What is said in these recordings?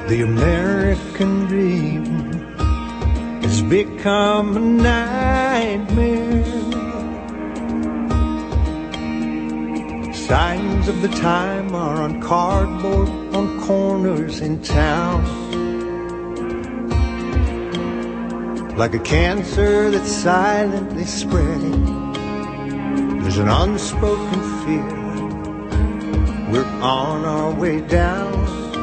The American dream has become a nightmare. Signs of the time are on cardboard on corners in town. Like a cancer that's silently spreading, there's an unspoken fear we're on our way down.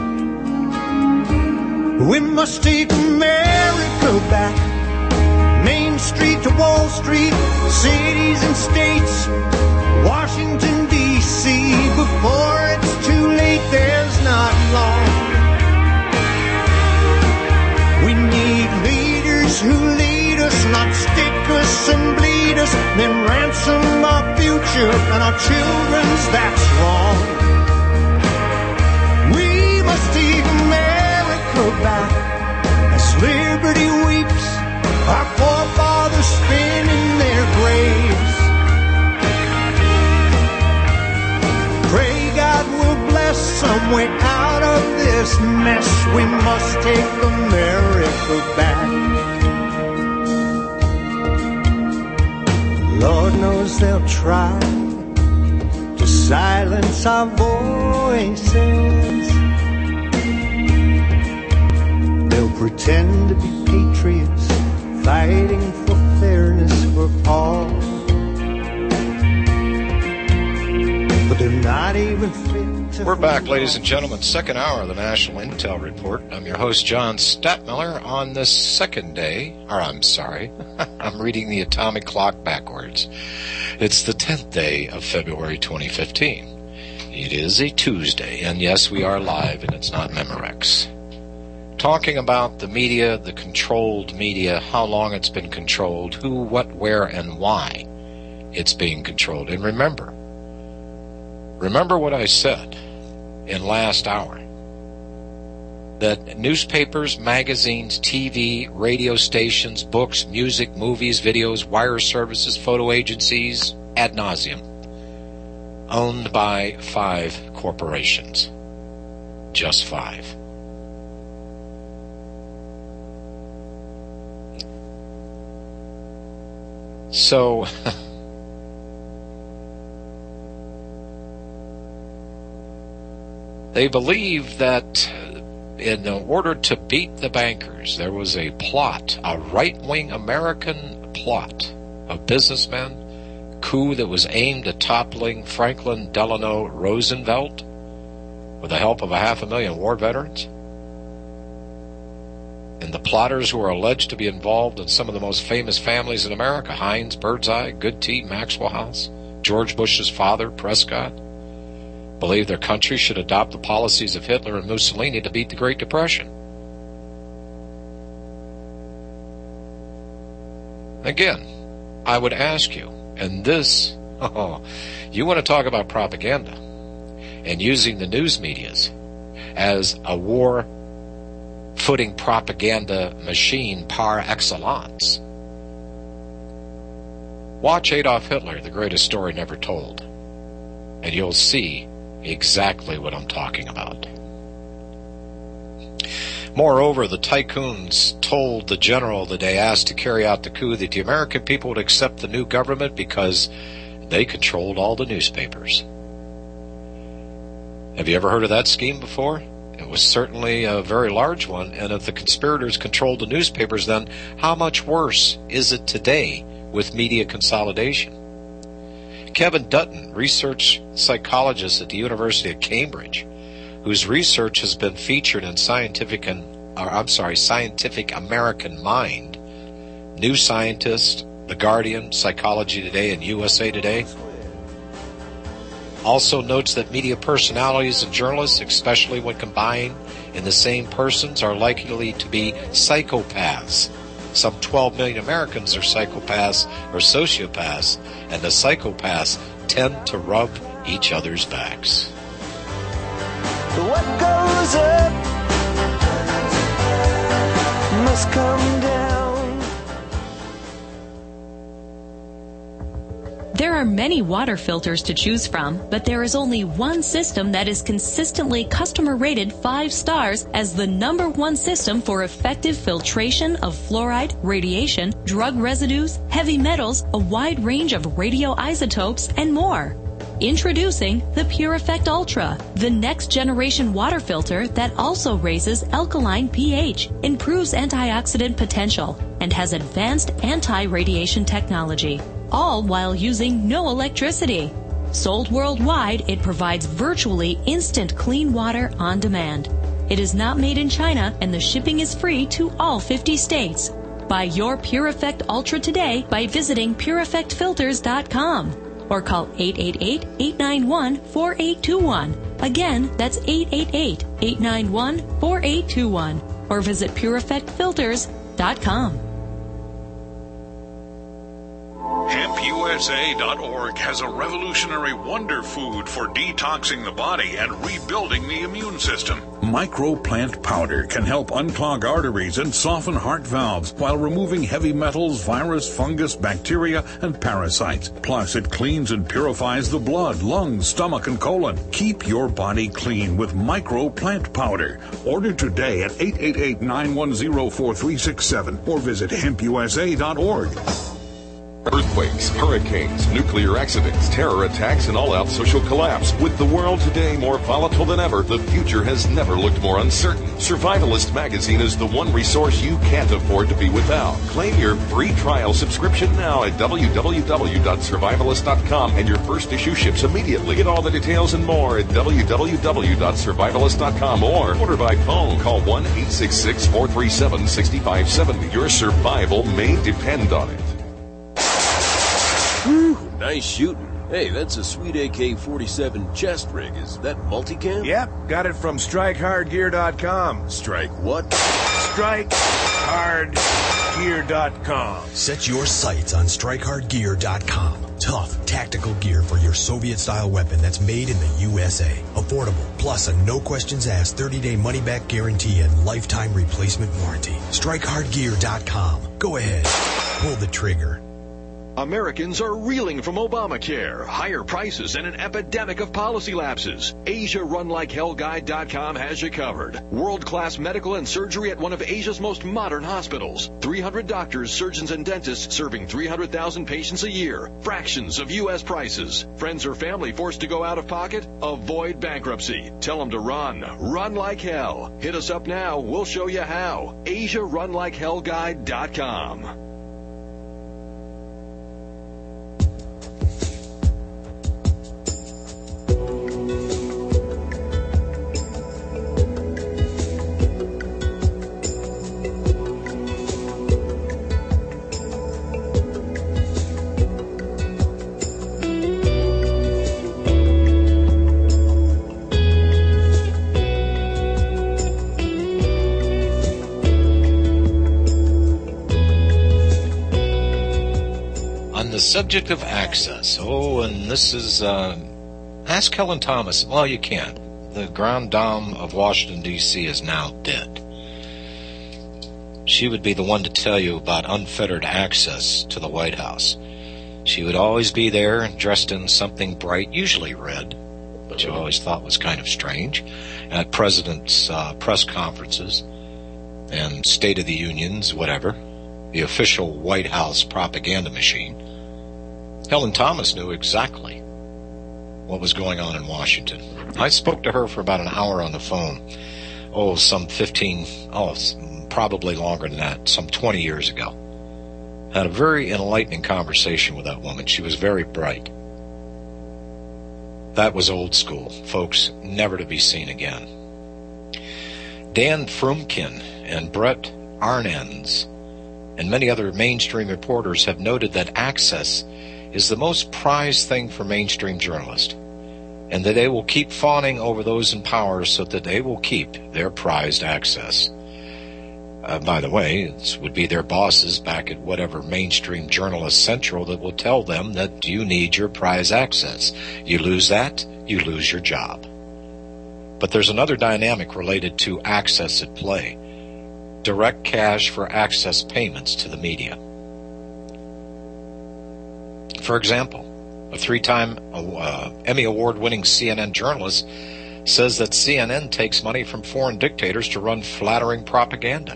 We must take America back, Main Street to Wall Street, cities and states, Washington, D.C. Before it's too late, there's not long. We need leaders who lead us, not stick us and bleed us, then ransom our future and our children's, that's wrong. We must take America back as liberty weeps, our forefathers spin in their graves. Pray God will bless some way out of this mess. We must take America back. Lord knows they'll try to silence our voices. They'll pretend to be patriots, fighting for fairness for all. But they're not even fit to... We're back, ladies and gentlemen. Second hour of the National Intel Report. I'm your host, John Stadtmiller, on this second day. I'm reading the atomic clock backwards. It's the 10th day of February 2015. It is a Tuesday, and yes, we are live, and it's not Memorex. Talking about the media, the controlled media, how long it's been controlled, who, what, where, and why it's being controlled. And remember what I said in last hour, that newspapers, magazines, TV, radio stations, books, music, movies, videos, wire services, photo agencies, ad nauseum, owned by 5 corporations. Just 5. So, they believe that in order to beat the bankers, there was a plot, a right-wing American plot of businessmen, coup that was aimed at toppling Franklin Delano Roosevelt with the help of 500,000 war veterans. And the plotters who are alleged to be involved in some of the most famous families in America, Heinz, Birdseye, Goodtee, Maxwell House, George Bush's father, Prescott, believe their country should adopt the policies of Hitler and Mussolini to beat the Great Depression. Again, I would ask you, and this, you want to talk about propaganda and using the news medias as a war-footing propaganda machine par excellence. Watch Adolf Hitler, the greatest story never told, and you'll see exactly what I'm talking about. Moreover, the tycoons told the general that they asked to carry out the coup that the American people would accept the new government because they controlled all the newspapers. Have you ever heard of that scheme before? It was certainly a very large one, and if the conspirators controlled the newspapers, then how much worse is it today with media consolidation? Kevin Dutton, research psychologist at the University of Cambridge, whose research has been featured in Scientific American Mind, New Scientist, The Guardian, Psychology Today, and USA Today, also notes that media personalities and journalists, especially when combined in the same persons, are likely to be psychopaths. Some 12 million Americans are psychopaths or sociopaths, and the psychopaths tend to rub each other's backs. What goes up must come down. There are many water filters to choose from, but there is only one system that is consistently customer rated 5 stars as the #1 system for effective filtration of fluoride, radiation, drug residues, heavy metals, a wide range of radioisotopes, and more. Introducing the Pure Effect Ultra, the next generation water filter that also raises alkaline pH, improves antioxidant potential, and has advanced anti-radiation technology, all while using no electricity. Sold worldwide, it provides virtually instant clean water on demand. It is not made in China, and the shipping is free to all 50 states. Buy your Pure Effect Ultra today by visiting PureEffectFilters.com. or call 888-891-4821. Again, that's 888-891-4821. Or visit PureEffectFilters.com. HempUSA.org has a revolutionary wonder food for detoxing the body and rebuilding the immune system. Microplant powder can help unclog arteries and soften heart valves while removing heavy metals, virus, fungus, bacteria, and parasites. Plus, it cleans and purifies the blood, lungs, stomach, and colon. Keep your body clean with Microplant powder. Order today at 888-910-4367 or visit HempUSA.org. Earthquakes, hurricanes, nuclear accidents, terror attacks, and all-out social collapse. With the world today more volatile than ever, the future has never looked more uncertain. Survivalist magazine is the one resource you can't afford to be without. Claim your free trial subscription now at www.survivalist.com, and your first issue ships immediately. Get all the details and more at www.survivalist.com or order by phone. Call 1-866-437-6570. Your survival may depend on it. Whew, nice shooting. Hey, that's a sweet AK-47 chest rig. Is that multicam? Yep, got it from StrikeHardGear.com. Strike what? StrikeHardGear.com. Set your sights on StrikeHardGear.com. Tough, tactical gear for your Soviet-style weapon that's made in the USA. Affordable, plus a no-questions-asked 30-day money-back guarantee and lifetime replacement warranty. StrikeHardGear.com. Go ahead, pull the trigger. Americans are reeling from Obamacare, higher prices, and an epidemic of policy lapses. AsiaRunLikeHellGuide.com has you covered. World-class medical and surgery at one of Asia's most modern hospitals. 300 doctors, surgeons, and dentists serving 300,000 patients a year. Fractions of U.S. prices. Friends or family forced to go out of pocket? Avoid bankruptcy. Tell them to run. Run like hell. Hit us up now. We'll show you how. AsiaRunLikeHellGuide.com. Subject of access. And this is ask Helen Thomas. Well, you can't. The Grand Dame of Washington, D.C. is now dead. She would be the one to tell you about unfettered access to the White House. She would always be there dressed in something bright, usually red, which you always thought was kind of strange, at presidents' press conferences and State of the Unions, whatever, the official White House propaganda machine. Helen Thomas knew exactly what was going on in Washington. I spoke to her for about an hour on the phone. Probably longer than that, some 20 years ago. Had a very enlightening conversation with that woman. She was very bright. That was old school, folks, never to be seen again. Dan Frumkin and Brett Arnens and many other mainstream reporters have noted that access is the most prized thing for mainstream journalists, and that they will keep fawning over those in power so that they will keep their prized access. By the way, it would be their bosses back at whatever mainstream journalist central that will tell them that you need your prize access. You lose that, you lose your job. But there's another dynamic related to access at play. Direct cash for access payments to the media. For example, A 3-time Emmy Award-winning CNN journalist says that CNN takes money from foreign dictators to run flattering propaganda.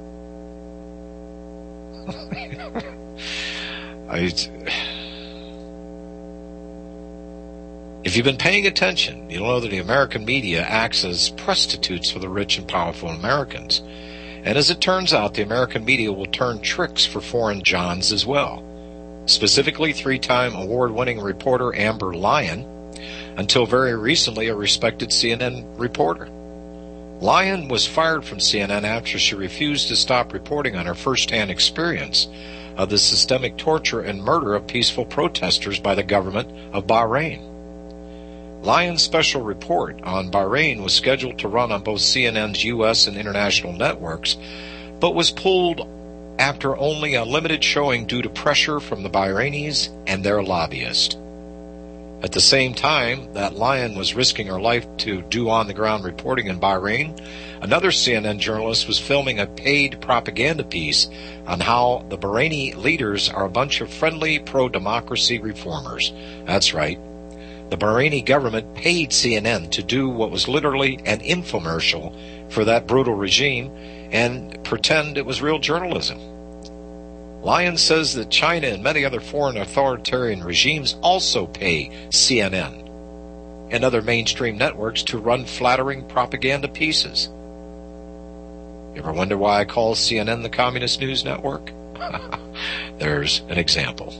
If you've been paying attention, you'll know that the American media acts as prostitutes for the rich and powerful Americans. And as it turns out, the American media will turn tricks for foreign Johns as well. Specifically, 3-time award-winning reporter Amber Lyon, until very recently a respected CNN reporter. Lyon was fired from CNN after she refused to stop reporting on her first-hand experience of the systemic torture and murder of peaceful protesters by the government of Bahrain. Lyon's special report on Bahrain was scheduled to run on both CNN's U.S. and international networks, but was pulled after only a limited showing due to pressure from the Bahrainis and their lobbyists. At the same time that Lyon was risking her life to do on-the-ground reporting in Bahrain, another CNN journalist was filming a paid propaganda piece on how the Bahraini leaders are a bunch of friendly pro-democracy reformers. That's right. The Bahraini government paid CNN to do what was literally an infomercial for that brutal regime and pretend it was real journalism. Lyon says that China and many other foreign authoritarian regimes also pay CNN and other mainstream networks to run flattering propaganda pieces. You ever wonder why I call CNN the Communist News Network? There's an example.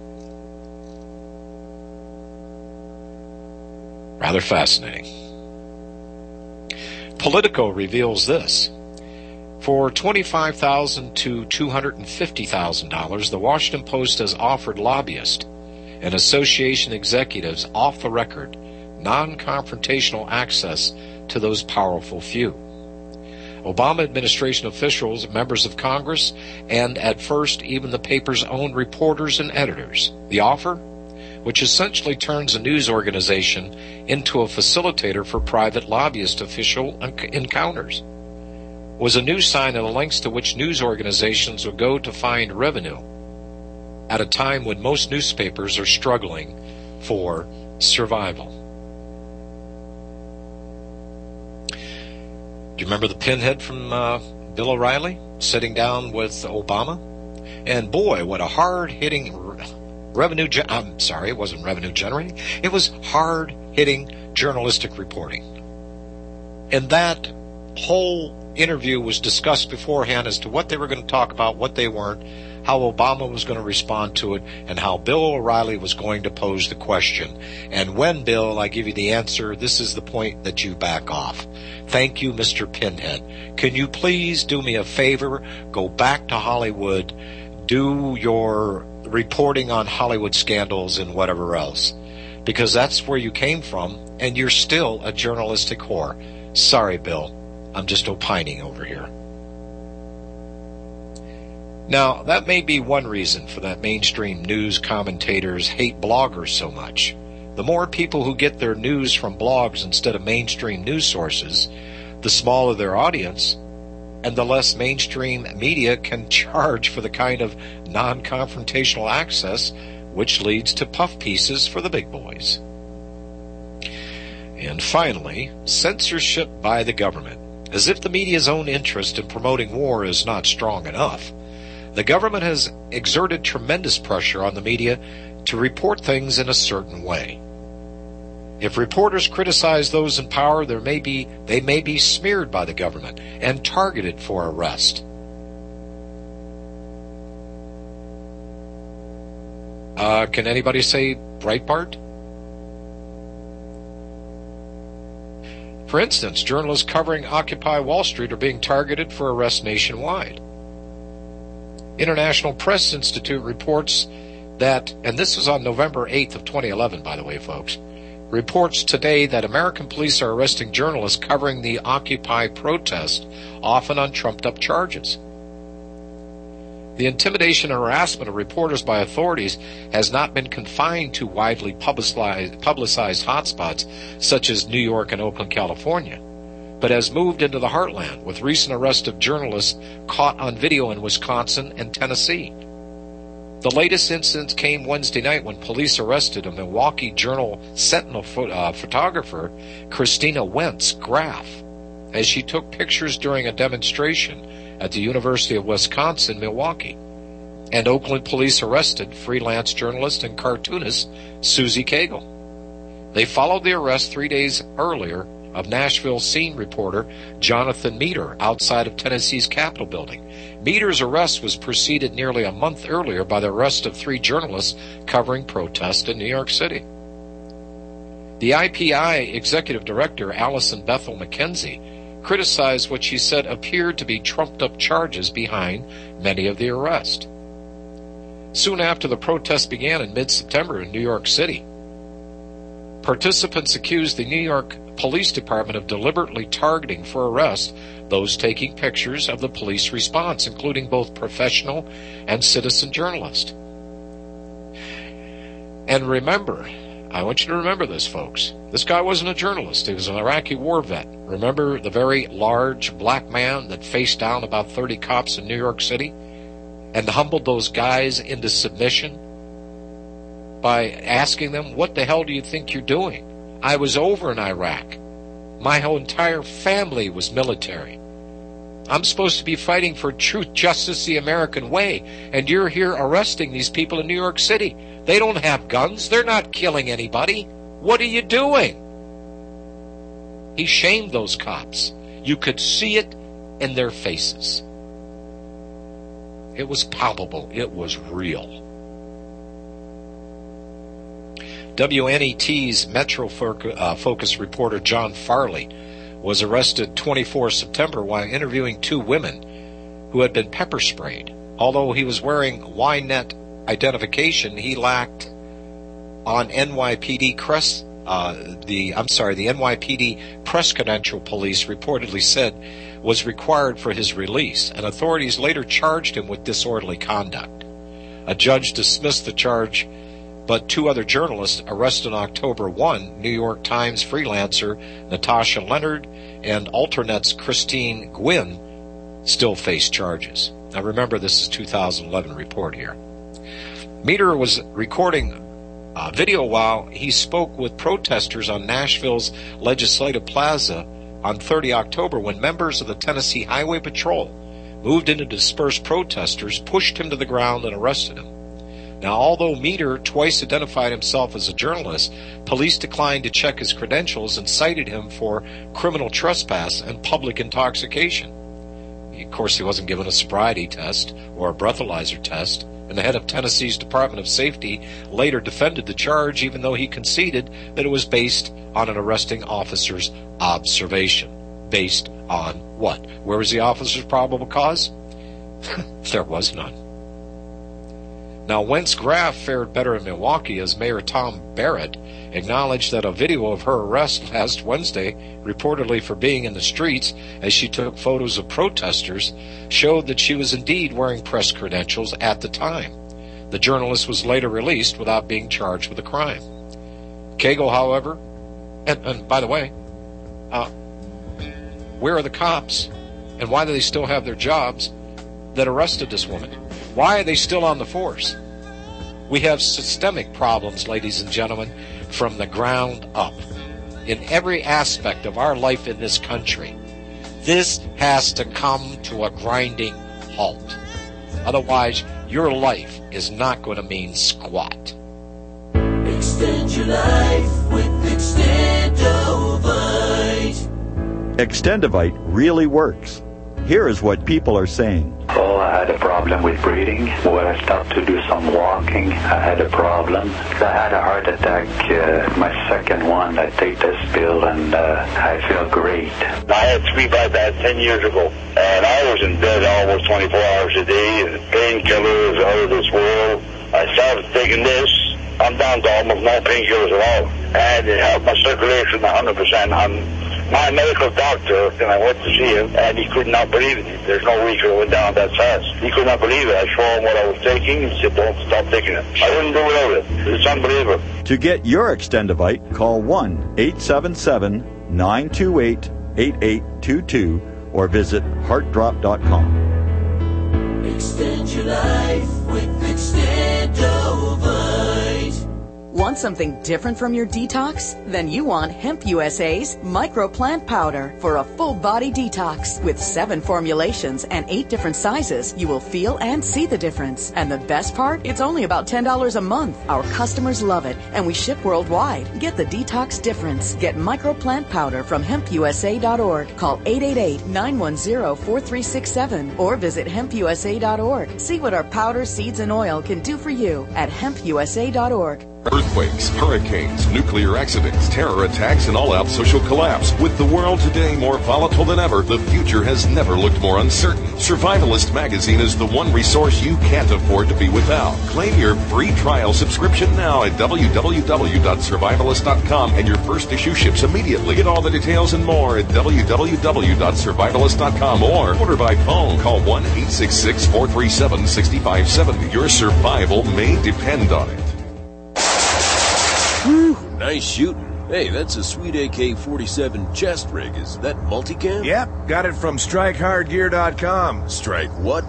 Rather fascinating. Politico reveals this. For $25,000 to $250,000, the Washington Post has offered lobbyists and association executives off the record, non-confrontational access to those powerful few. Obama administration officials, members of Congress, and at first even the paper's own reporters and editors. The offer, which essentially turns a news organization into a facilitator for private lobbyist official encounters, was a new sign of the lengths to which news organizations would go to find revenue at a time when most newspapers are struggling for survival. Do you remember the pinhead from Bill O'Reilly sitting down with Obama? And boy, what a hard-hitting it wasn't revenue generating. It was hard-hitting journalistic reporting. And that whole interview was discussed beforehand as to what they were going to talk about, what they weren't, how Obama was going to respond to it, and how Bill O'Reilly was going to pose the question. And when, Bill, I give you the answer, this is the point that you back off. Thank you, Mr. Pinhead. Can you please do me a favor? Go back to Hollywood, do your reporting on Hollywood scandals and whatever else, because that's where you came from, and you're still a journalistic whore. Sorry, Bill. I'm just opining over here. Now, that may be one reason for that mainstream news commentators hate bloggers so much. The more people who get their news from blogs instead of mainstream news sources, the smaller their audience, and the less mainstream media can charge for the kind of non-confrontational access which leads to puff pieces for the big boys. And finally, censorship by the government. As if the media's own interest in promoting war is not strong enough, the government has exerted tremendous pressure on the media to report things in a certain way. If reporters criticize those in power, they may be smeared by the government and targeted for arrest. Can anybody say Breitbart? For instance, journalists covering Occupy Wall Street are being targeted for arrest nationwide. International Press Institute reports that, and this was on November 8th of 2011, by the way, folks, reports today that American police are arresting journalists covering the Occupy protest, often on trumped-up charges. The intimidation and harassment of reporters by authorities has not been confined to widely publicized hotspots such as New York and Oakland, California, but has moved into the heartland with recent arrests of journalists caught on video in Wisconsin and Tennessee. The latest incident came Wednesday night when police arrested a Milwaukee Journal Sentinel photographer, Christina Wentz Graff, as she took pictures during a demonstration at the University of Wisconsin-Milwaukee. And Oakland police arrested freelance journalist and cartoonist Susie Cagle. They followed the arrest 3 days earlier of Nashville scene reporter Jonathan Meter outside of Tennessee's Capitol building. Meter's arrest was preceded nearly a month earlier by the arrest of 3 journalists covering protests in New York City. The IPI executive director, Allison Bethel McKenzie, criticized what she said appeared to be trumped-up charges behind many of the arrests. Soon after the protests began in mid-September in New York City, participants accused the New York Police Department of deliberately targeting for arrest those taking pictures of the police response, including both professional and citizen journalists. And remember, I want you to remember this, folks. This guy wasn't a journalist. He was an Iraqi war vet. Remember the very large black man that faced down about 30 cops in New York City and humbled those guys into submission by asking them, what the hell do you think you're doing? I was over in Iraq. My whole entire family was military. I'm supposed to be fighting for truth, justice, the American way, and you're here arresting these people in New York City. They don't have guns. They're not killing anybody. What are you doing? He shamed those cops. You could see it in their faces. It was palpable. It was real. WNET's Metro Focus reporter John Farley was arrested 24 September while interviewing 2 women who had been pepper sprayed. Although he was wearing YNet identification, he lacked on NYPD the NYPD press credential police reportedly said was required for his release, and authorities later charged him with disorderly conduct. A judge dismissed the charge, but 2 other journalists arrested on October 1, New York Times freelancer Natasha Leonard and Alternet's Christine Gwynn, still face charges. Now remember, this is 2011 report here. Meter was recording video while he spoke with protesters on Nashville's Legislative Plaza on 30 October when members of the Tennessee Highway Patrol moved in to disperse protesters, pushed him to the ground, and arrested him. Now, although Meter twice identified himself as a journalist, police declined to check his credentials and cited him for criminal trespass and public intoxication. Of course, he wasn't given a sobriety test or a breathalyzer test, and the head of Tennessee's Department of Safety later defended the charge, even though he conceded that it was based on an arresting officer's observation. Based on what? Where was the officer's probable cause? There was none. Now, Wentz Graff fared better in Milwaukee as Mayor Tom Barrett acknowledged that a video of her arrest last Wednesday, reportedly for being in the streets as she took photos of protesters, showed that she was indeed wearing press credentials at the time. The journalist was later released without being charged with a crime. Cagle, however, and by the way, where are the cops and why do they still have their jobs that arrested this woman? Why are they still on the force? We have systemic problems, ladies and gentlemen, from the ground up. In every aspect of our life in this country, this has to come to a grinding halt. Otherwise, your life is not going to mean squat. Extend your life with Extendovite. Extendovite really works. Here is what people are saying. Oh, I had a problem with breathing. When I stopped to do some walking, I had a problem. I had a heart attack, my second one. I take this pill and I feel great. I had 3 bypass 10 years ago, and I was in bed almost 24 hours a day, and painkillers out of this world. I started taking this. I'm down to almost no painkillers at all, and it helped my circulation 100%. My medical doctor, and I went to see him, and he could not believe it. There's no way he could have went down that fast. He could not believe it. I showed him what I was taking, and he said, don't stop taking it. I wouldn't do without it. It's unbelievable. To get your Extendovite, call 1-877-928-8822 or visit heartdrop.com. Extend your life with Extendovite. Want something different from your detox? Then you want Hemp USA's Microplant Powder for a full body detox. With 7 formulations and 8 different sizes, you will feel and see the difference. And the best part? It's only about $10 a month. Our customers love it, and we ship worldwide. Get the detox difference. Get Microplant Powder from hempusa.org. Call 888-910-4367 or visit hempusa.org. See what our powder, seeds, and oil can do for you at hempusa.org. Earthquakes, hurricanes, nuclear accidents, terror attacks, and all-out social collapse. With the world today more volatile than ever, the future has never looked more uncertain. Survivalist magazine is the one resource you can't afford to be without. Claim your free trial subscription now at www.survivalist.com, and your first issue ships immediately. Get all the details and more at www.survivalist.com or order by phone. Call 1-866-437-6570. Your survival may depend on it. Whew, nice shooting. Hey, that's a sweet AK-47 chest rig. Is that multicam? Yep, got it from StrikeHardGear.com. Strike what?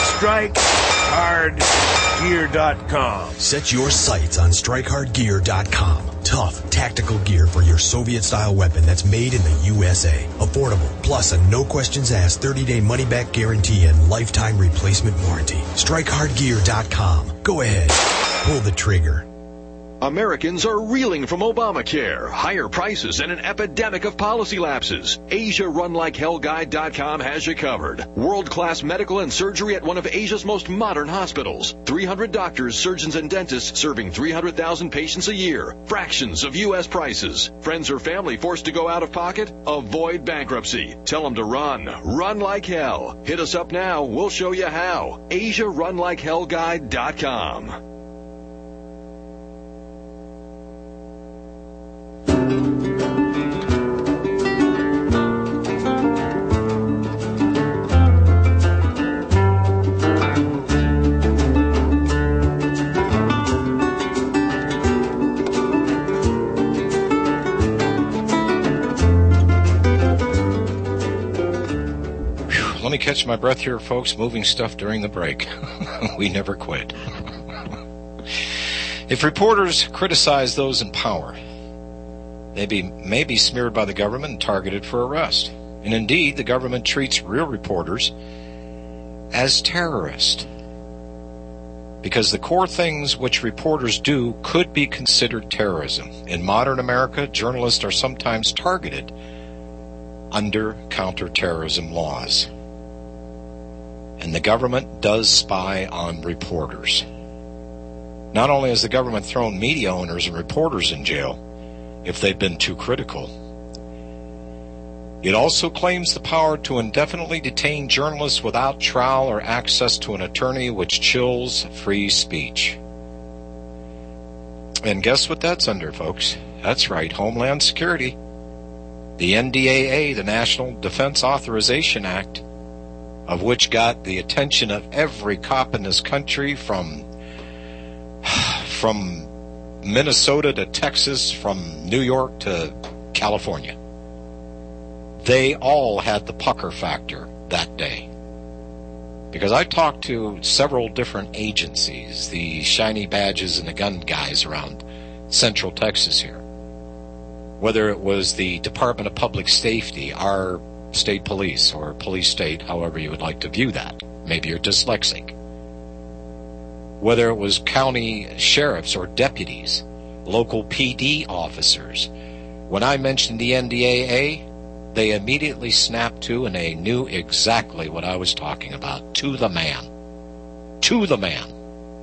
StrikeHardGear.com. Set your sights on StrikeHardGear.com. Tough, tactical gear for your Soviet-style weapon that's made in the USA. Affordable, plus a no-questions-asked 30-day money-back guarantee and lifetime replacement warranty. StrikeHardGear.com. Go ahead. Pull the trigger. Americans are reeling from Obamacare, higher prices, and an epidemic of policy lapses. AsiaRunLikeHellGuide.com has you covered. World-class medical and surgery at one of Asia's most modern hospitals. 300 doctors, surgeons, and dentists serving 300,000 patients a year. Fractions of U.S. prices. Friends or family forced to go out of pocket? Avoid bankruptcy. Tell them to run. Run like hell. Hit us up now. We'll show you how. AsiaRunLikeHellGuide.com. Let me catch my breath here, folks. Moving stuff during the break. We never quit. If reporters criticize those in power, they may be smeared by the government and targeted for arrest. And indeed, the government treats real reporters as terrorists, because the core things which reporters do could be considered terrorism. In modern America, journalists are sometimes targeted under counterterrorism laws. And the government does spy on reporters. Not only has the government thrown media owners and reporters in jail if they've been too critical, it also claims the power to indefinitely detain journalists without trial or access to an attorney, which chills free speech. And guess what that's under, folks? That's right, Homeland Security. The NDAA, the National Defense Authorization Act, of which got the attention of every cop in this country, from Minnesota to Texas, from New York to California. They all had the pucker factor that day. Because I talked to several different agencies, the shiny badges and the gun guys around Central Texas here. Whether it was the Department of Public Safety, our state police, or police state, however you would like to view that. Maybe you're dyslexic. Whether it was county sheriffs or deputies, local PD officers. When I mentioned the NDAA, they immediately snapped to, and they knew exactly what I was talking about. To the man. To the man.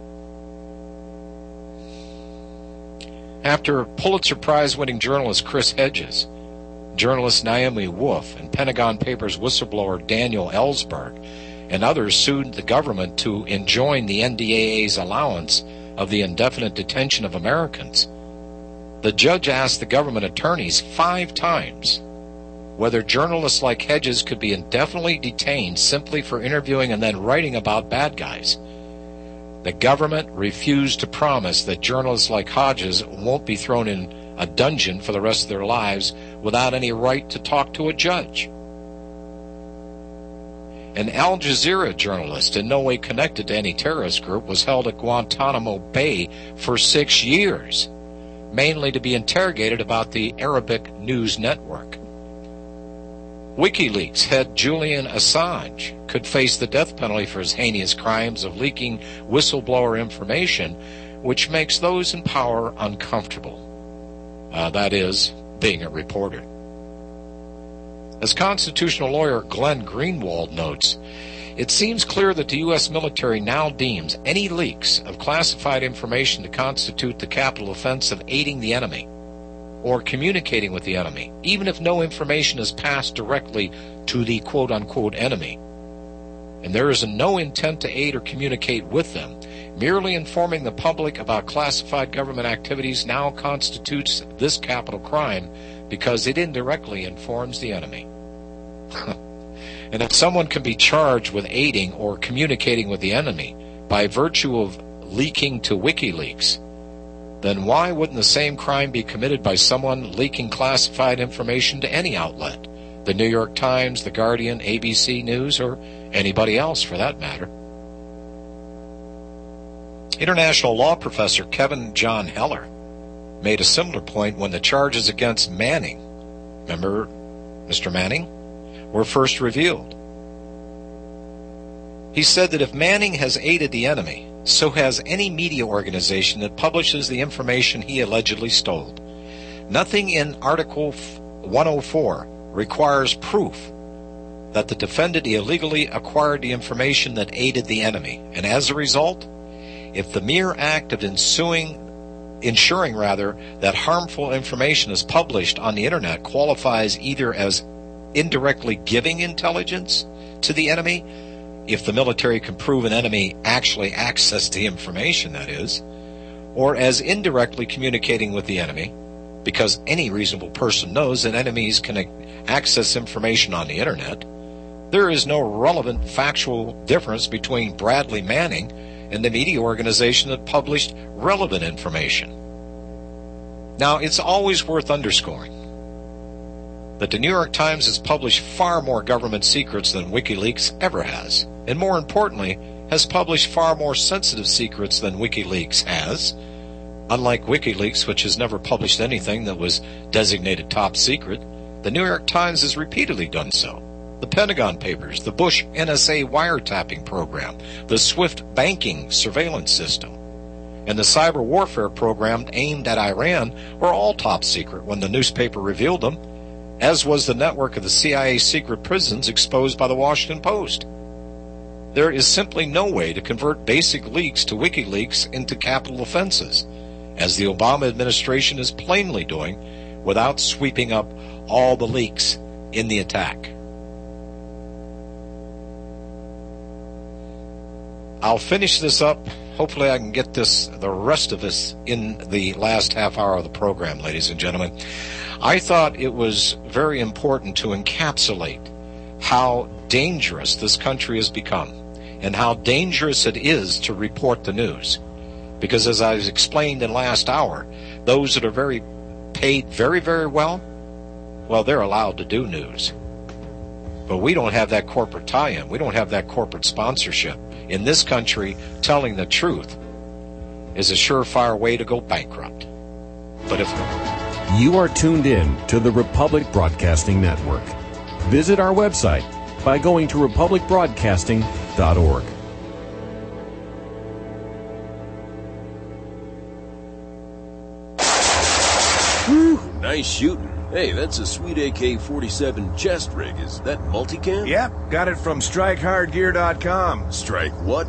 After Pulitzer Prize-winning journalist Chris Hedges, journalist Naomi Wolf, and Pentagon Papers whistleblower Daniel Ellsberg and others sued the government to enjoin the NDAA's allowance of the indefinite detention of Americans, the judge asked the government attorneys 5 times whether journalists like Hedges could be indefinitely detained simply for interviewing and then writing about bad guys. The government refused to promise that journalists like Hodges won't be thrown in a dungeon for the rest of their lives without any right to talk to a judge. An Al Jazeera journalist in no way connected to any terrorist group was held at Guantanamo Bay for 6 years, mainly to be interrogated about the Arabic News Network. WikiLeaks head Julian Assange could face the death penalty for his heinous crimes of leaking whistleblower information, which makes those in power uncomfortable. That is, being a reporter. As constitutional lawyer Glenn Greenwald notes, it seems clear that the U.S. military now deems any leaks of classified information to constitute the capital offense of aiding the enemy or communicating with the enemy, even if no information is passed directly to the quote-unquote enemy. And there is no intent to aid or communicate with them. Merely informing the public about classified government activities now constitutes this capital crime because it indirectly informs the enemy. And if someone can be charged with aiding or communicating with the enemy by virtue of leaking to WikiLeaks, then why wouldn't the same crime be committed by someone leaking classified information to any outlet? The New York Times, The Guardian, ABC News, or anybody else for that matter. International law professor Kevin John Heller made a similar point when the charges against Manning, remember Mr. Manning, were first revealed. He said that if Manning has aided the enemy, so has any media organization that publishes the information he allegedly stole. Nothing in Article 104 requires proof that the defendant illegally acquired the information that aided the enemy, and as a result, if the mere act of ensuring that harmful information is published on the internet qualifies either as indirectly giving intelligence to the enemy, if the military can prove an enemy actually accessed the information, that is, or as indirectly communicating with the enemy, because any reasonable person knows that enemies can access information on the internet, there is no relevant factual difference between Bradley Manning and the media organization that published relevant information. Now, it's always worth underscoring that the New York Times has published far more government secrets than WikiLeaks ever has, and more importantly, has published far more sensitive secrets than WikiLeaks has. Unlike WikiLeaks, which has never published anything that was designated top secret, the New York Times has repeatedly done so. The Pentagon Papers, the Bush NSA wiretapping program, the SWIFT banking surveillance system, and the cyber warfare program aimed at Iran were all top secret when the newspaper revealed them, as was the network of the CIA secret prisons exposed by the Washington Post. There is simply no way to convert basic leaks to WikiLeaks into capital offenses, as the Obama administration is plainly doing, without sweeping up all the leaks in the attack. I'll finish this up. Hopefully I can get the rest of this in the last half hour of the program, ladies and gentlemen. I thought it was very important to encapsulate how dangerous this country has become and how dangerous it is to report the news. Because as I explained in last hour, those that are paid very, very well, they're allowed to do news. But we don't have that corporate tie-in. We don't have that corporate sponsorship. In this country, telling the truth is a surefire way to go bankrupt. But if you are tuned in to the Republic Broadcasting Network, visit our website by going to republicbroadcasting.org. Whew, nice shooting. Hey, that's a sweet AK-47 chest rig. Is that multicam? Yep, got it from StrikeHardGear.com. Strike what?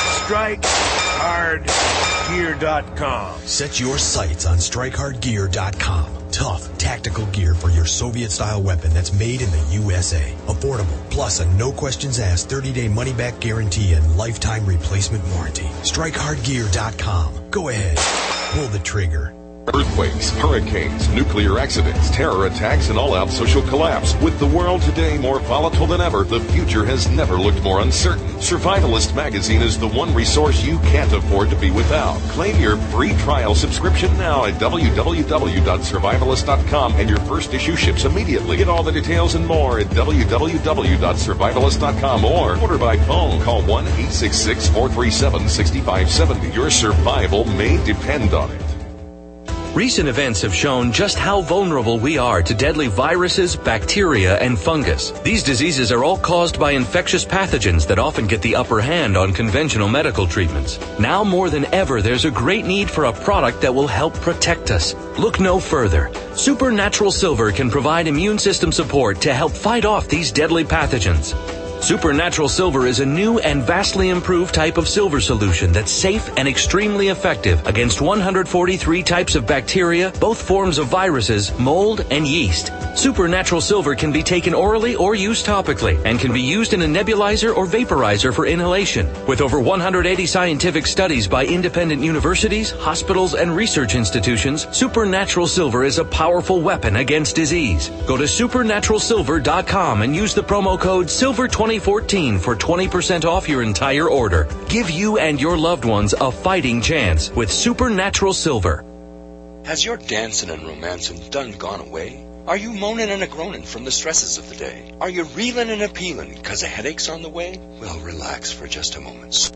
StrikeHardGear.com. Set your sights on StrikeHardGear.com. Tough, tactical gear for your Soviet-style weapon that's made in the USA. Affordable, plus a no-questions-asked 30-day money-back guarantee and lifetime replacement warranty. StrikeHardGear.com. Go ahead, pull the trigger. Earthquakes, hurricanes, nuclear accidents, terror attacks, and all-out social collapse. With the world today more volatile than ever, the future has never looked more uncertain. Survivalist magazine is the one resource you can't afford to be without. Claim your free trial subscription now at www.survivalist.com, and your first issue ships immediately. Get all the details and more at www.survivalist.com or order by phone. Call 1-866-437-6570. Your survival may depend on it. Recent events have shown just how vulnerable we are to deadly viruses, bacteria, and fungus. These diseases are all caused by infectious pathogens that often get the upper hand on conventional medical treatments. Now more than ever, there's a great need for a product that will help protect us. Look no further. Supernatural Silver can provide immune system support to help fight off these deadly pathogens. Supernatural Silver is a new and vastly improved type of silver solution that's safe and extremely effective against 143 types of bacteria, both forms of viruses, mold, and yeast. Supernatural Silver can be taken orally or used topically and can be used in a nebulizer or vaporizer for inhalation. With over 180 scientific studies by independent universities, hospitals, and research institutions, Supernatural Silver is a powerful weapon against disease. Go to supernaturalsilver.com and use the promo code SILVER2014 for 20% off your entire order. Give you and your loved ones a fighting chance with Supernatural Silver. Has your dancing and romancing done gone away? Are you moaning and a-groaning from the stresses of the day? Are you reeling and a-peeling because a headache's on the way? Well, relax for just a moment.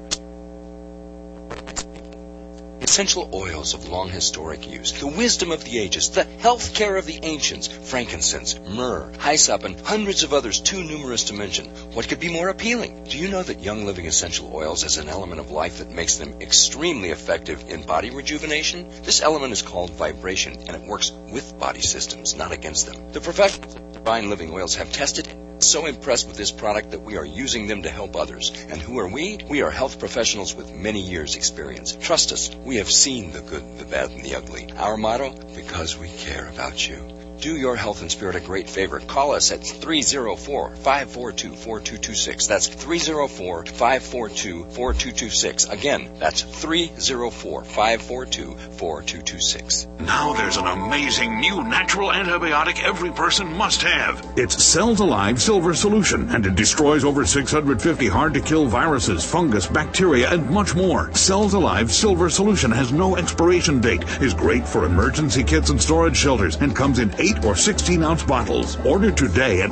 Essential oils of long historic use, the wisdom of the ages, the health care of the ancients, frankincense, myrrh, hyssop, and hundreds of others too numerous to mention. What could be more appealing? Do you know that Young Living essential oils has an element of life that makes them extremely effective in body rejuvenation? This element is called vibration, and it works with body systems, not against them. The professionals of Divine Living Oils have tested it. So impressed with this product that we are using them to help others. And who are we? We are health professionals with many years' experience. Trust us, we have seen the good, the bad, and the ugly. Our motto, because we care about you. Do your health and spirit a great favor. Call us at 304-542-4226. That's 304-542-4226. Again, that's 304-542-4226. Now there's an amazing new natural antibiotic every person must have. It's Cells Alive Silver Solution, and it destroys over 650 hard-to-kill viruses, fungus, bacteria, and much more. Cells Alive Silver Solution has no expiration date, is great for emergency kits and storage shelters, and comes in 8 or 16-ounce bottles. Order today at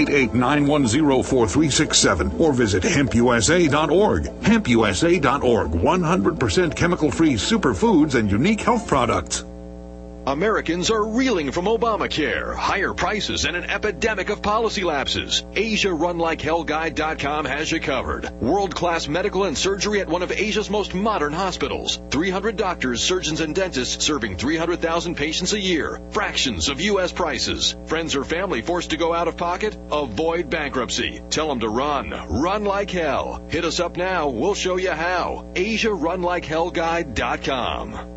888-910-4367 or visit hempusa.org. Hempusa.org, 100% chemical-free superfoods and unique health products. Americans are reeling from Obamacare, higher prices, and an epidemic of policy lapses. AsiaRunLikeHellGuide.com has you covered. World-class medical and surgery at one of Asia's most modern hospitals. 300 doctors, surgeons, and dentists serving 300,000 patients a year. Fractions of U.S. prices. Friends or family forced to go out of pocket? Avoid bankruptcy. Tell them to run. Run like hell. Hit us up now. We'll show you how. AsiaRunLikeHellGuide.com.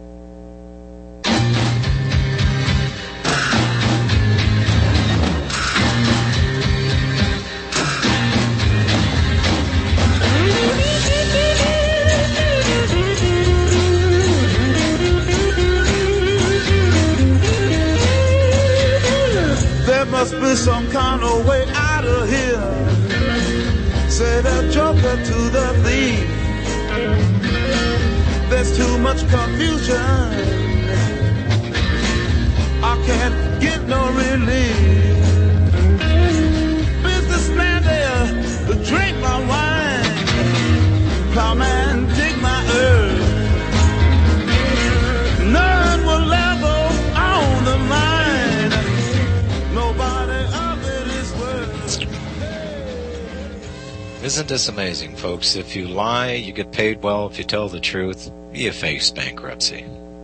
There must be some kind of way out of here. Say the joker to the thief. There's too much confusion. I can't get no relief. Businessman there, drink my wine. Plowman, dig my earth. None will level on the mine. Isn't this amazing, folks? If you lie, you get paid well. If you tell the truth, you face bankruptcy.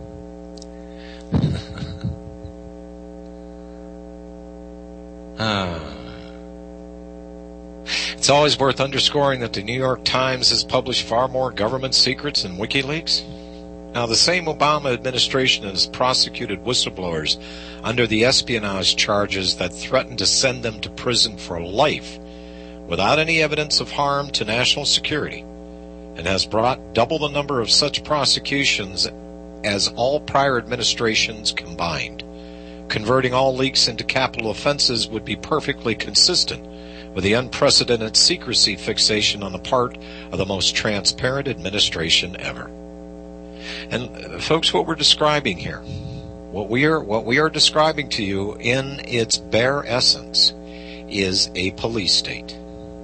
It's always worth underscoring that the New York Times has published far more government secrets than WikiLeaks. Now, the same Obama administration has prosecuted whistleblowers under the espionage charges that threatened to send them to prison for life without any evidence of harm to national security, and has brought double the number of such prosecutions as all prior administrations combined. Converting all leaks into capital offenses would be perfectly consistent with the unprecedented secrecy fixation on the part of the most transparent administration ever. And folks, what we're describing here, what we are describing to you in its bare essence is a police state.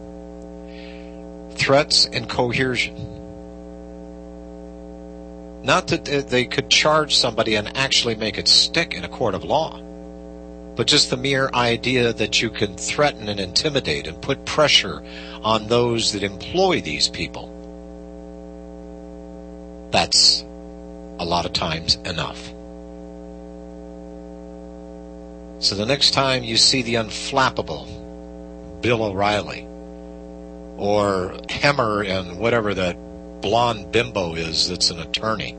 Threats and coercion. Not that they could charge somebody and actually make it stick in a court of law, but just the mere idea that you can threaten and intimidate and put pressure on those that employ these people. That's a lot of times enough. So the next time you see the unflappable Bill O'Reilly or Hemmer and whatever that blonde bimbo is that's an attorney,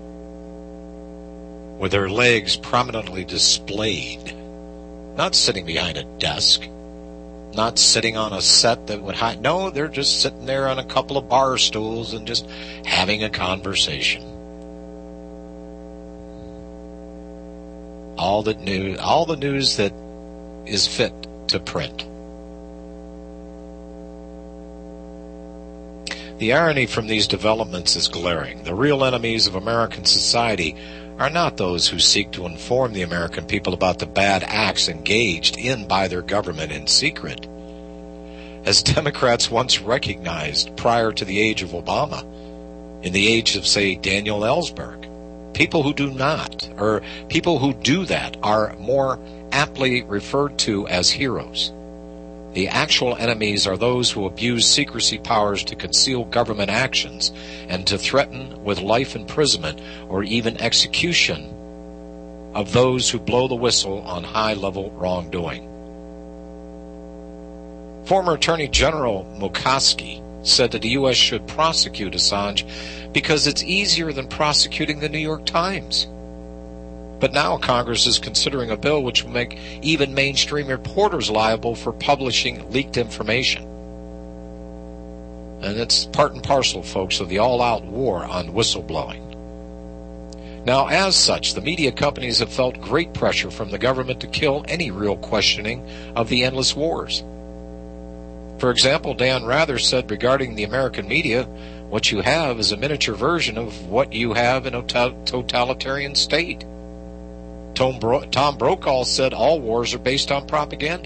with their legs prominently displayed, not sitting behind a desk, not sitting on a set that would hide. No, they're just sitting there on a couple of bar stools and just having a conversation. All the news that is fit to print. The irony from these developments is glaring. The real enemies of American society are not those who seek to inform the American people about the bad acts engaged in by their government in secret. As Democrats once recognized prior to the age of Obama, in the age of, say, Daniel Ellsberg, people who do not, or people who do that, are more aptly referred to as heroes. The actual enemies are those who abuse secrecy powers to conceal government actions and to threaten with life imprisonment or even execution of those who blow the whistle on high-level wrongdoing. Former Attorney General Murkowski said that the U.S. should prosecute Assange because it's easier than prosecuting the New York Times. But now Congress is considering a bill which will make even mainstream reporters liable for publishing leaked information. And it's part and parcel, folks, of the all-out war on whistleblowing. Now, as such, the media companies have felt great pressure from the government to kill any real questioning of the endless wars. For example, Dan Rather said regarding the American media, what you have is a miniature version of what you have in a totalitarian state. Tom Brokaw said all wars are based on propaganda.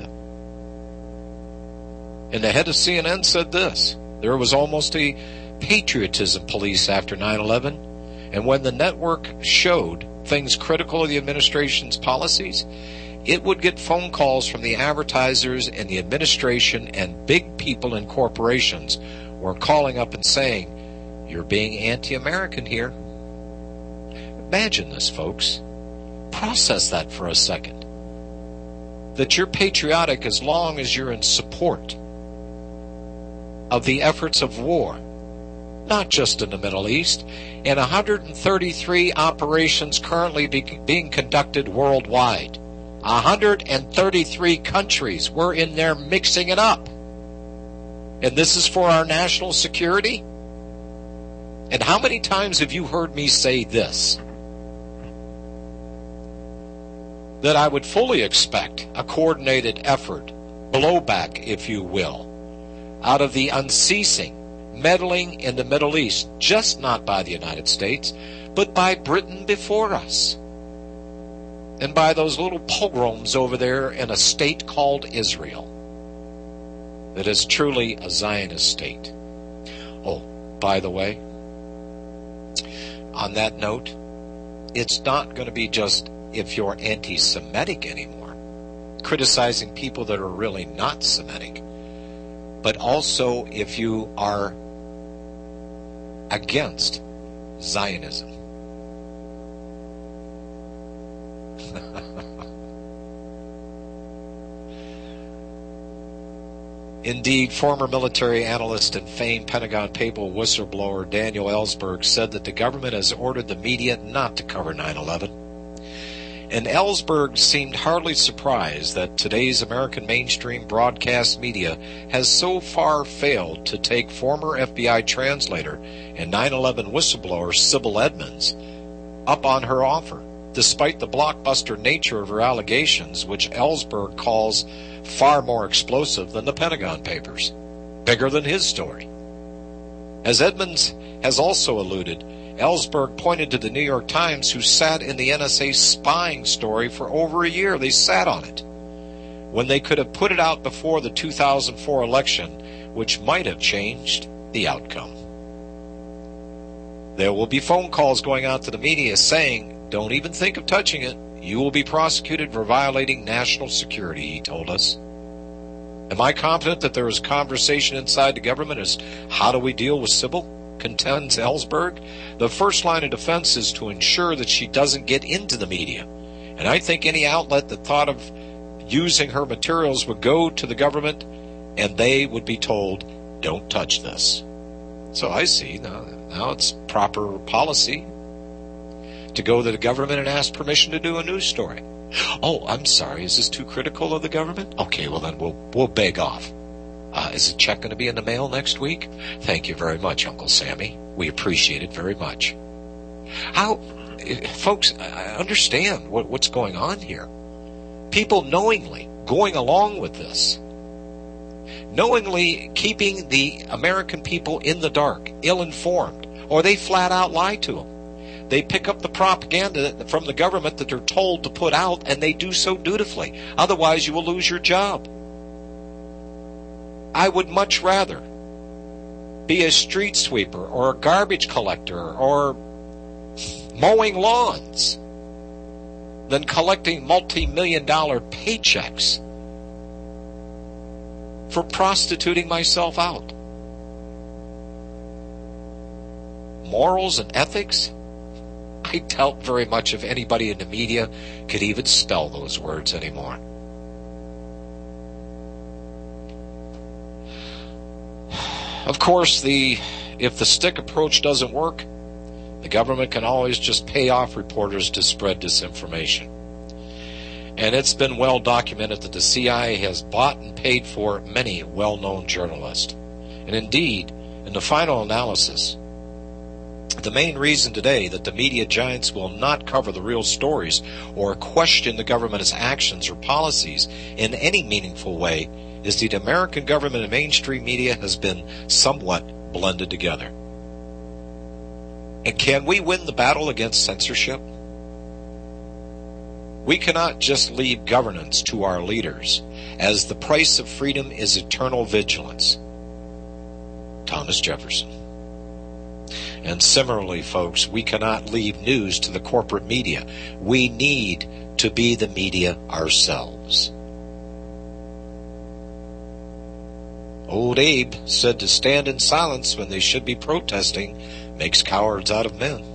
And the head of CNN said this: there was almost a patriotism police after 9/11, and when the network showed things critical of the administration's policies, it would get phone calls from the advertisers and the administration, and big people in corporations were calling up and saying, "You're being anti-American here." Imagine this, folks. Process that for a second. That you're patriotic as long as you're in support of the efforts of war, not just in the Middle East, and 133 operations currently being conducted worldwide. 133 countries. We're in there mixing it up. And this is for our national security? And how many times have you heard me say this? That I would fully expect a coordinated effort, blowback, if you will, out of the unceasing meddling in the Middle East, just not by the United States, but by Britain before us, and by those little pogroms over there in a state called Israel that is truly a Zionist state. Oh, by the way, on that note, it's not going to be just if you're anti-Semitic anymore, criticizing people that are really not Semitic, but also if you are against Zionism. Indeed, former military analyst and famed Pentagon Papal whistleblower Daniel Ellsberg said that the government has ordered the media not to cover 9/11. And Ellsberg seemed hardly surprised that today's American mainstream broadcast media has so far failed to take former FBI translator and 9/11 whistleblower Sybil Edmonds up on her offer, despite the blockbuster nature of her allegations, which Ellsberg calls far more explosive than the Pentagon Papers, bigger than his story. As Edmonds has also alluded, Ellsberg pointed to the New York Times, who sat in the NSA spying story for over a year. They sat on it, when they could have put it out before the 2004 election, which might have changed the outcome. There will be phone calls going out to the media saying, "Don't even think of touching it. You will be prosecuted for violating national security," he told us. Am I confident that there is conversation inside the government as how do we deal with Sybil? Contends Ellsberg. The first line of defense is to ensure that she doesn't get into the media. And I think any outlet that thought of using her materials would go to the government and they would be told, "Don't touch this." So I see now it's proper policy to go to the government and ask permission to do a news story. Oh, I'm sorry, is this too critical of the government? Okay, well then we'll beg off. Is the check going to be in the mail next week? Thank you very much, Uncle Sammy. We appreciate it very much. Folks, I understand what's going on here. People knowingly going along with this, knowingly keeping the American people in the dark, ill-informed, or they flat out lie to them. They pick up the propaganda from the government that they're told to put out, and they do so dutifully. Otherwise, you will lose your job. I would much rather be a street sweeper or a garbage collector or mowing lawns than collecting multi-million-dollar paychecks for prostituting myself out. Morals and ethics? I doubt very much if anybody in the media could even spell those words anymore. Of course, if the stick approach doesn't work, the government can always just pay off reporters to spread disinformation. And it's been well documented that the CIA has bought and paid for many well-known journalists. And indeed, in the final analysis, the main reason today that the media giants will not cover the real stories or question the government's actions or policies in any meaningful way is the American government and mainstream media has been somewhat blended together. And can we win the battle against censorship? We cannot just leave governance to our leaders, as the price of freedom is eternal vigilance. Thomas Jefferson. And similarly, folks, we cannot leave news to the corporate media. We need to be the media ourselves. Old Abe said to stand in silence when they should be protesting makes cowards out of men.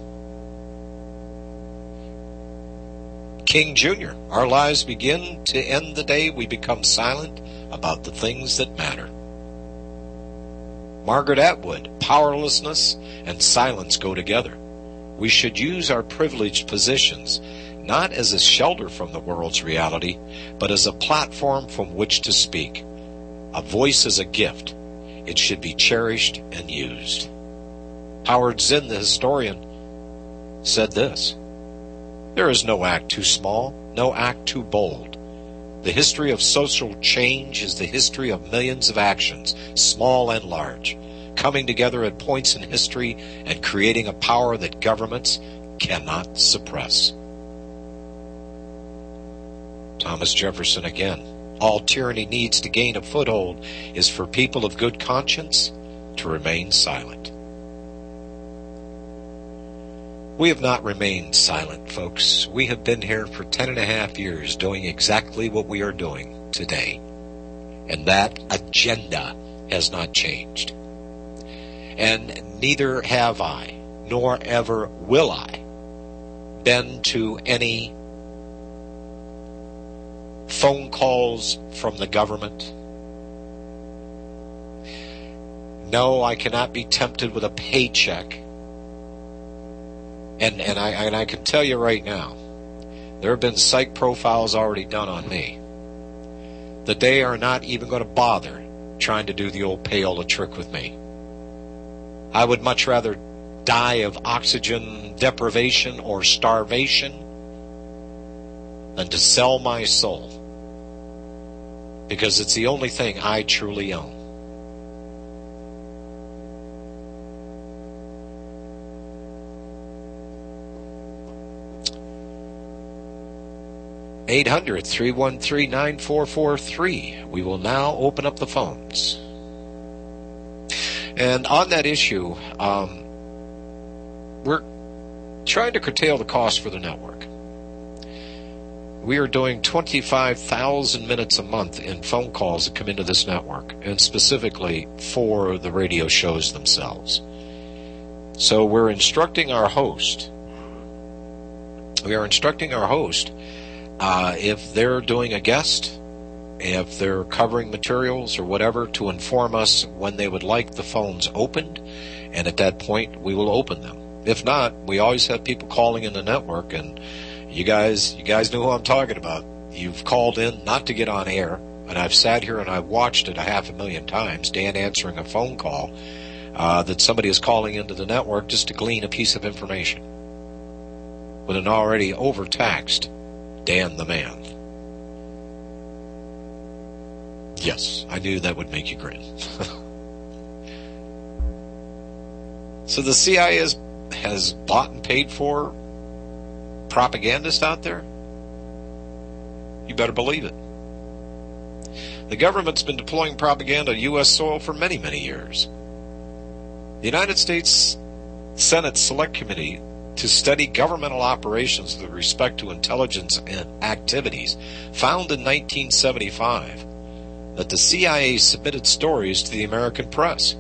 King Jr., our lives begin to end the day we become silent about the things that matter. Margaret Atwood, powerlessness and silence go together. We should use our privileged positions not as a shelter from the world's reality, but as a platform from which to speak. A voice is a gift. It should be cherished and used. Howard Zinn, the historian, said this: "There is no act too small, no act too bold. The history of social change is the history of millions of actions, small and large, coming together at points in history and creating a power that governments cannot suppress." Thomas Jefferson again. All tyranny needs to gain a foothold is for people of good conscience to remain silent. We have not remained silent, folks. We have been here for 10.5 years doing exactly what we are doing today. And that agenda has not changed. And neither have I, nor ever will I, been to any phone calls from the government. No, I cannot be tempted with a paycheck. And I can tell you right now, there have been psych profiles already done on me that they are not even going to bother trying to do the old payola trick with me. I would much rather die of oxygen deprivation or starvation than to sell my soul, because it's the only thing I truly own. (800-313-9443). We will now open up the phones. And on that issue, we're trying to curtail the cost for the network. We are doing 25,000 minutes a month in phone calls that come into this network, and specifically for the radio shows themselves. So we're instructing our host. If they're doing a guest, if they're covering materials or whatever, to inform us when they would like the phones opened, and at that point we will open them. If not, we always have people calling in the network, and you guys know who I'm talking about. You've called in not to get on air, and I've sat here and I've watched it 500,000 times, Dan answering a phone call that somebody is calling into the network just to glean a piece of information with an already overtaxed Dan the man. Yes, I knew that would make you grin. So the CIA has bought and paid for propagandists out there? You better believe it. The government's been deploying propaganda on U.S. soil for many, many years. The United States Senate Select Committee to study governmental operations with respect to intelligence and activities found in 1975 that the CIA submitted stories to the American press.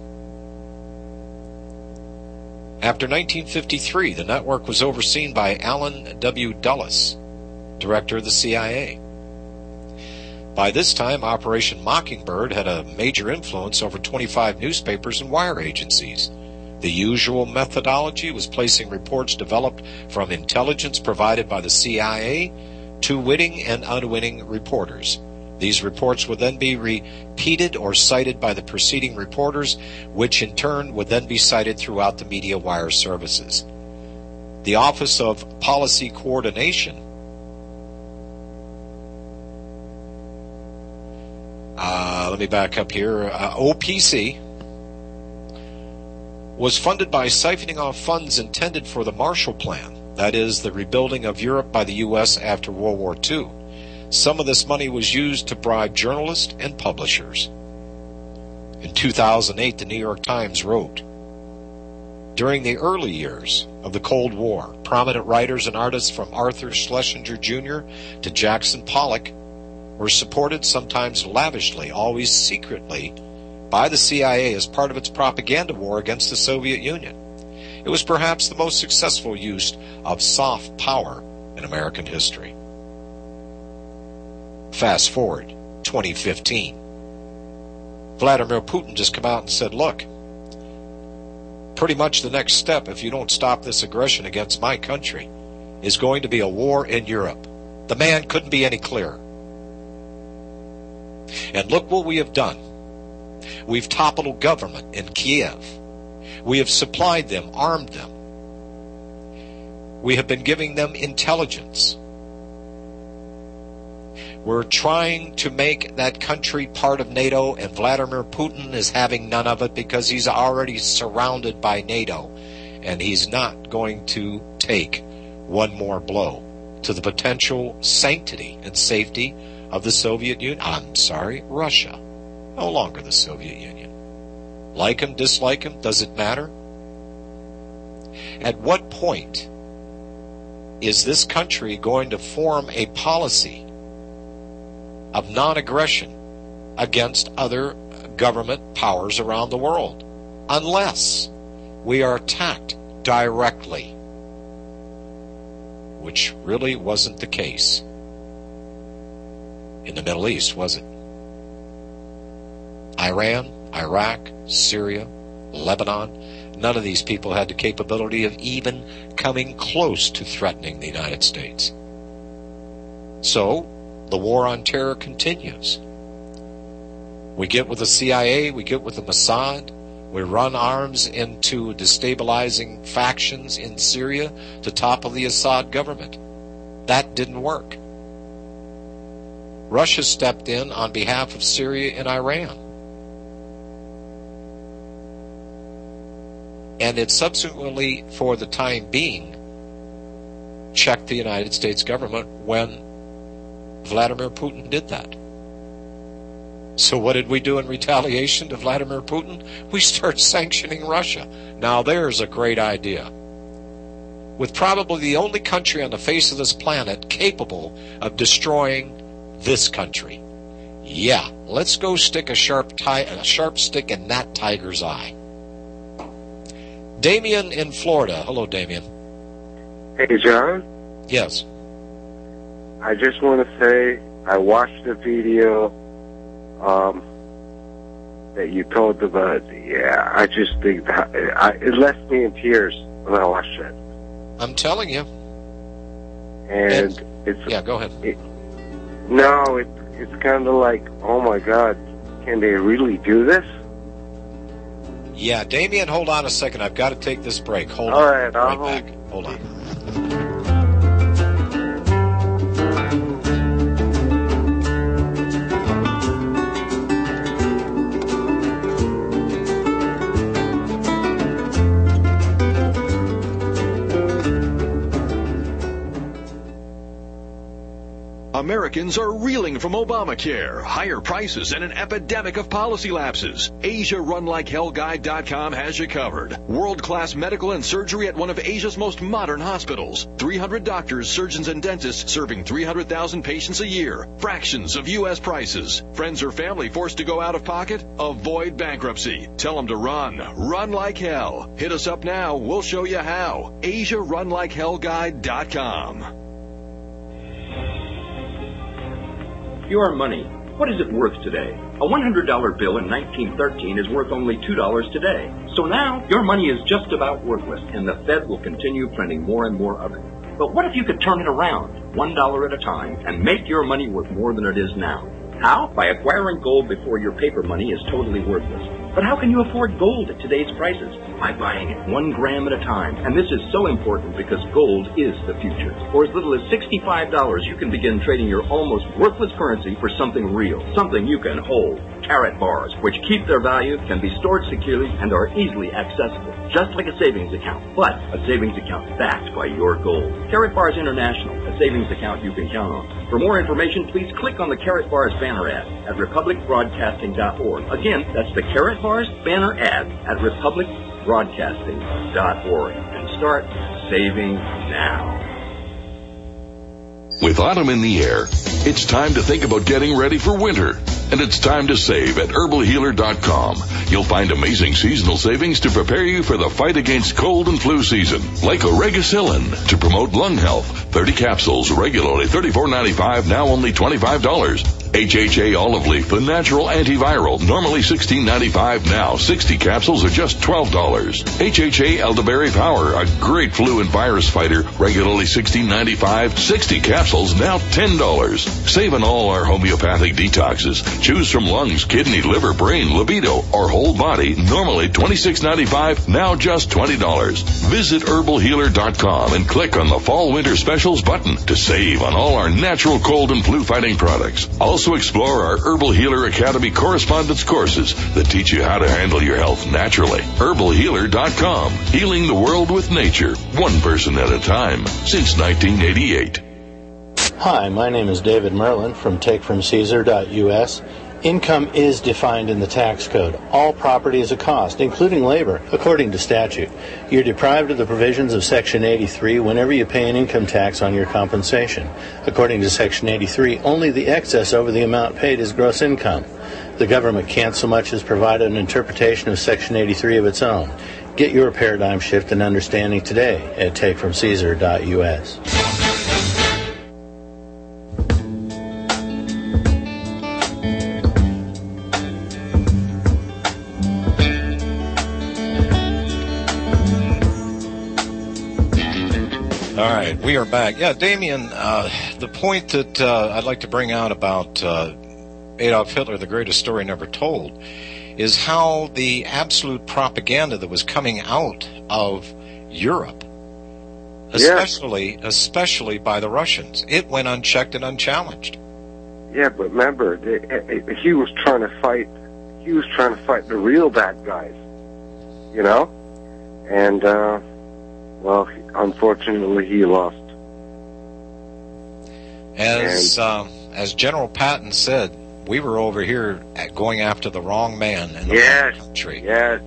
After 1953, the network was overseen by Allen W. Dulles, director of the CIA. By this time, Operation Mockingbird had a major influence over 25 newspapers and wire agencies. The usual methodology was placing reports developed from intelligence provided by the CIA to witting and unwitting reporters. These reports would then be repeated or cited by the preceding reporters, which in turn would then be cited throughout the media wire services. The Office of Policy Coordination let me back up here. OPC was funded by siphoning off funds intended for the Marshall Plan, that is, the rebuilding of Europe by the U.S. after World War II. Some of this money was used to bribe journalists and publishers. In 2008, the New York Times wrote, during the early years of the Cold War, prominent writers and artists from Arthur Schlesinger Jr. to Jackson Pollock were supported, sometimes lavishly, always secretly, by the CIA as part of its propaganda war against the Soviet Union. It was perhaps the most successful use of soft power in American history. Fast forward, 2015. Vladimir Putin just came out and said, look, pretty much the next step, if you don't stop this aggression against my country, is going to be a war in Europe. The man couldn't be any clearer. And look what we have done. We've toppled a government in Kiev. We have supplied them, armed them. We have been giving them intelligence. We're trying to make that country part of NATO, and Vladimir Putin is having none of it because he's already surrounded by NATO, and he's not going to take one more blow to the potential sanctity and safety of the Soviet Union. Russia. No longer the Soviet Union. Like him, dislike him, does it matter? At what point is this country going to form a policy of non-aggression against other government powers around the world, unless we are attacked directly, which really wasn't the case in the Middle East, was it? Iran, Iraq, Syria, Lebanon, none of these people had the capability of even coming close to threatening the United States. So, the war on terror continues. We get with the CIA, we get with the Mossad, We run arms into destabilizing factions in Syria to topple the Assad government. That didn't work. Russia stepped in on behalf of Syria and Iran. And it subsequently, for the time being, checked the United States government when Vladimir Putin did that. So what did we do in retaliation to Vladimir Putin? We start sanctioning Russia. Now there's a great idea. With probably the only country on the face of this planet capable of destroying this country. Yeah, let's go stick a sharp stick in that tiger's eye. Damien in Florida. Hello, Damien. Hey, John. Yes. I just want to say I watched the video that you told about. Yeah, I just think that it left me in tears when I watched it. I'm telling you. And it's... Yeah, go ahead. It's kind of like, oh my God, can they really do this? Yeah, Damien, hold on a second. I've got to take this break. Hold All on. right, Right back. Hold on. Americans are reeling from Obamacare, higher prices, and an epidemic of policy lapses. AsiaRunLikeHellGuide.com has you covered. World-class medical and surgery at one of Asia's most modern hospitals. 300 doctors, surgeons, and dentists serving 300,000 patients a year. Fractions of U.S. prices. Friends or family forced to go out of pocket? Avoid bankruptcy. Tell them to run. Run like hell. Hit us up now. We'll show you how. AsiaRunLikeHellGuide.com. Your money. What is it worth today? A $100 bill in 1913 is worth only $2 today. So now, your money is just about worthless, and the Fed will continue printing more and more of it. But what if you could turn it around, $1 at a time, and make your money worth more than it is now? How? By acquiring gold before your paper money is totally worthless. But how can you afford gold at today's prices? By buying it 1 gram at a time. And this is so important because gold is the future. For as little as $65, you can begin trading your almost worthless currency for something real, something you can hold. Carrot bars, which keep their value, can be stored securely, and are easily accessible, just like a savings account, but a savings account backed by your gold. Carrot Bars International, a savings account you can count on. For more information, please click on the Carrot Bars banner ad at republicbroadcasting.org. Again, that's the Carrot Bars banner ad at republicbroadcasting.org. And start saving now. With autumn in the air, it's time to think about getting ready for winter. And it's time to save at herbalhealer.com. You'll find amazing seasonal savings to prepare you for the fight against cold and flu season. Like Oregacillin to promote lung health. 30 capsules, regularly $34.95, now only $25. HHA Olive Leaf, the natural antiviral, normally $16.95, now 60 capsules are just $12. HHA Elderberry Power, a great flu and virus fighter, regularly $16.95, 60 capsules, now $10. Save on all our homeopathic detoxes. Choose from lungs, kidney, liver, brain, libido, or whole body, normally $26.95, now just $20. Visit herbalhealer.com and click on the Fall Winter Specials button to save on all our natural cold and flu fighting products. Also explore our Herbal Healer Academy correspondence courses that teach you how to handle your health naturally. herbalhealer.com, healing the world with nature, one person at a time, since 1988. Hi, my name is David Merlin from takefromcaesar.us. Income is defined in the tax code. All property is a cost, including labor, according to statute. You're deprived of the provisions of Section 83 whenever you pay an income tax on your compensation. According to Section 83, only the excess over the amount paid is gross income. The government can't so much as provide an interpretation of Section 83 of its own. Get your paradigm shift and understanding today at takefromcaesar.us. All right, we are back. Yeah, Damien, the point that I'd like to bring out about Adolf Hitler, the greatest story never told, is how the absolute propaganda that was coming out of Europe, especially by the Russians, it went unchecked and unchallenged. Yeah, but remember, he was trying to fight. He was trying to fight the real bad guys, you know. And well, unfortunately, he lost. As General Patton said, we were over here going after the wrong man in the wrong country. Yes.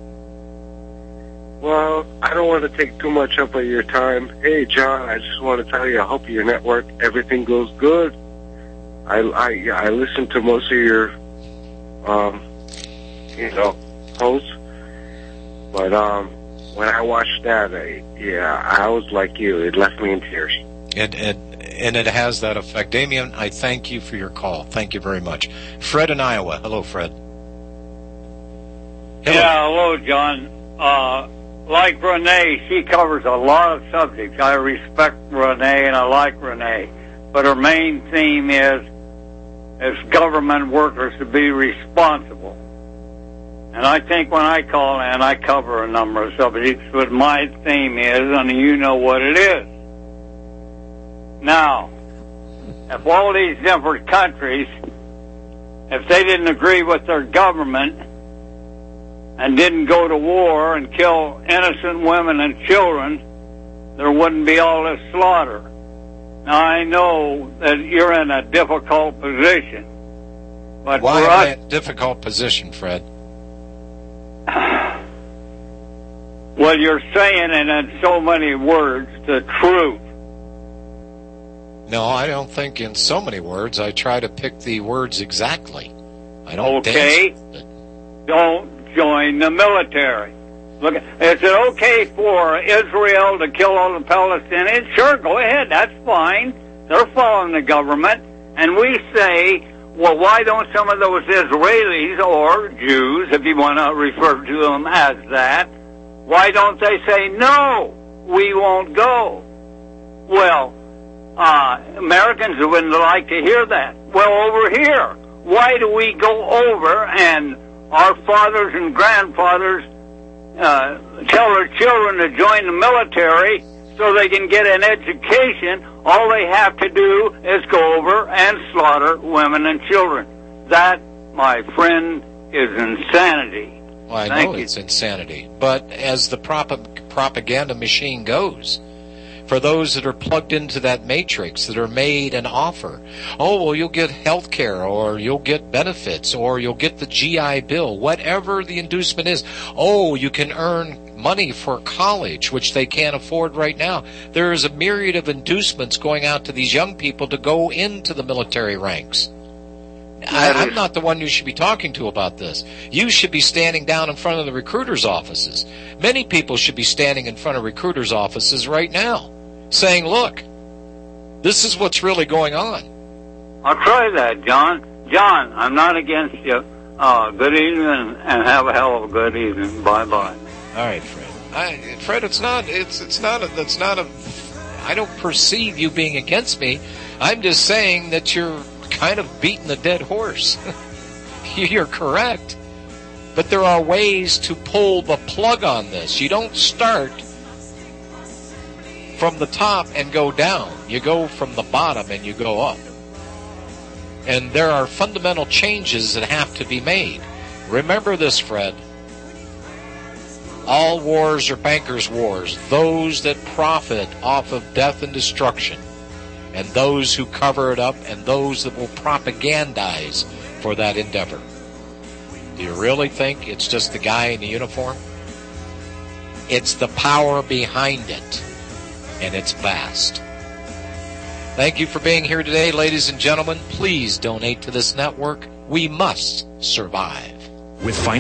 Well, I don't want to take too much up of your time. Hey, John, I just want to tell you, I hope your network, everything goes good. I listen to most of your, posts, but when I watched that, I was like you. It left me in tears. And it has that effect. Damien, I thank you for your call. Thank you very much. Fred in Iowa. Hello, Fred. Hello. Yeah, hello, John. Like Renee, she covers a lot of subjects. I respect Renee and I like Renee. But her main theme is government workers to be responsible. And I think when I call in, I cover a number of subjects, but my theme is, and you know what it is. Now, if all these different countries, if they didn't agree with their government and didn't go to war and kill innocent women and children, there wouldn't be all this slaughter. Now, I know that you're in a difficult position. But why am I in a difficult position, Fred? Well, you're saying it in so many words, the truth. No, I don't think in so many words. I try to pick the words exactly. I don't dance with it. Don't join the military. Look, is it okay for Israel to kill all the Palestinians? Sure, go ahead. That's fine. They're following the government. And we say, well, why don't some of those Israelis or Jews, if you want to refer to them as that, why don't they say, no, we won't go? Well, Americans wouldn't like to hear that. Well, over here, why do we go over and our fathers and grandfathers tell their children to join the military so they can get an education? All they have to do is go over and slaughter women and children. That, my friend, is insanity. Well, I know it's insanity. But as the propaganda machine goes, for those that are plugged into that matrix, that are made an offer, oh, well, you'll get health care, or you'll get benefits, or you'll get the GI Bill, whatever the inducement is. Oh, you can earn money for college, which they can't afford right now. There is a myriad of inducements going out to these young people to go into the military ranks. I'm not the one you should be talking to about this. You should be standing down in front of the recruiters' offices. Many people should be standing in front of recruiters' offices right now, saying, look, this is what's really going on. I'll try that, John. John, I'm not against you. Good evening, and have a hell of a good evening. Bye-bye. All right, Fred. Fred, I don't perceive you being against me. I'm just saying that you're kind of beating the dead horse. You're correct. But there are ways to pull the plug on this. You don't start from the top and go down. You go from the bottom and you go up. And there are fundamental changes that have to be made. Remember this, Fred. All wars are bankers' wars. Those that profit off of death and destruction, and those who cover it up, and those that will propagandize for that endeavor. Do you really think it's just the guy in the uniform? It's the power behind it, and it's vast. Thank you for being here today, ladies and gentlemen. Please donate to this network. We must survive. With